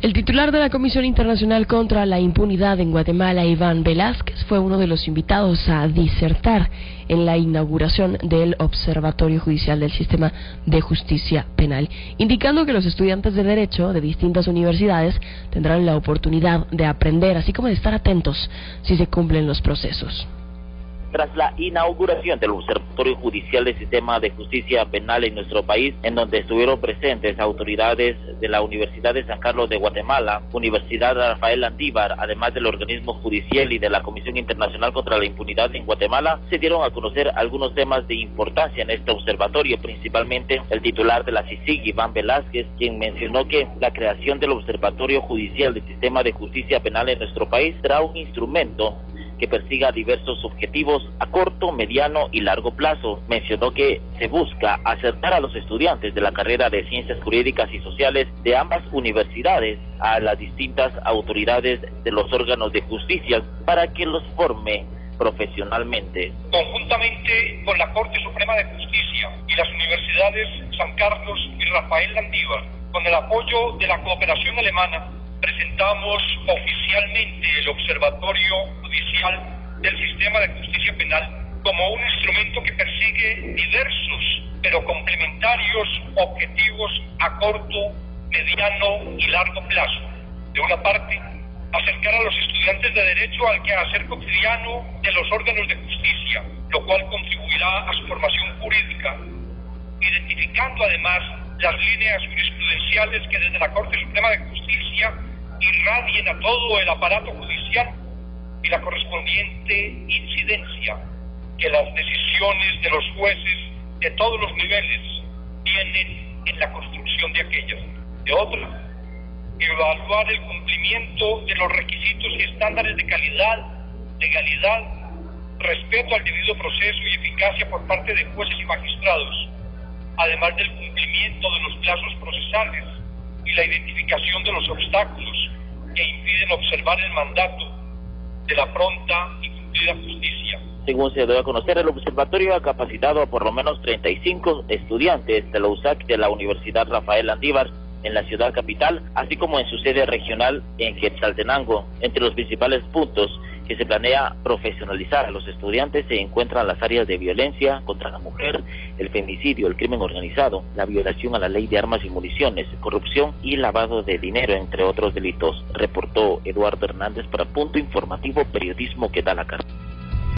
El titular de la Comisión Internacional contra la Impunidad en Guatemala, Iván Velázquez, fue uno de los invitados a disertar en la inauguración del Observatorio Judicial del Sistema de Justicia Penal, indicando que los estudiantes de Derecho de distintas universidades tendrán la oportunidad de aprender, así como de estar atentos si se cumplen los procesos. Tras la inauguración del Observatorio Judicial del Sistema de Justicia Penal en nuestro país, en donde estuvieron presentes autoridades de la Universidad de San Carlos de Guatemala, Universidad Rafael Landívar, además del organismo judicial y de la Comisión Internacional contra la Impunidad en Guatemala, se dieron a conocer algunos temas de importancia en este observatorio, principalmente el titular de la CICIG, Iván Velázquez, quien mencionó que la creación del Observatorio Judicial del Sistema de Justicia Penal en nuestro país será un instrumento que persiga diversos objetivos a corto, mediano y largo plazo. Mencionó que se busca acercar a los estudiantes de la carrera de Ciencias Jurídicas y Sociales de ambas universidades a las distintas autoridades de los órganos de justicia para que los forme profesionalmente. Conjuntamente con la Corte Suprema de Justicia y las universidades San Carlos y Rafael Landívar, con el apoyo de la cooperación alemana, presentamos oficialmente el Observatorio Judicial del Sistema de Justicia Penal como un instrumento que persigue diversos pero complementarios objetivos a corto, mediano y largo plazo. De una parte, acercar a los estudiantes de Derecho al quehacer cotidiano de los órganos de justicia, lo cual contribuirá a su formación jurídica, identificando además las líneas jurisprudenciales que desde la Corte Suprema de Justicia irradien a todo el aparato judicial y la correspondiente incidencia que las decisiones de los jueces de todos los niveles tienen en la construcción de aquellas. De otra, evaluar el cumplimiento de los requisitos y estándares de calidad, legalidad, respeto al debido proceso y eficacia por parte de jueces y magistrados, además del cumplimiento de los plazos procesales y la identificación de los obstáculos que impiden observar el mandato de la pronta y cumplida justicia. Según se dio a conocer, el observatorio ha capacitado a por lo menos 35 estudiantes de la USAC de la Universidad Rafael Landívar en la ciudad capital, así como en su sede regional en Quetzaltenango. Entre los principales puntos que se planea profesionalizar a los estudiantes se encuentran las áreas de violencia contra la mujer, el femicidio, el crimen organizado, la violación a la ley de armas y municiones, corrupción y lavado de dinero, entre otros delitos, reportó Eduardo Hernández para Punto Informativo, periodismo que da la cara.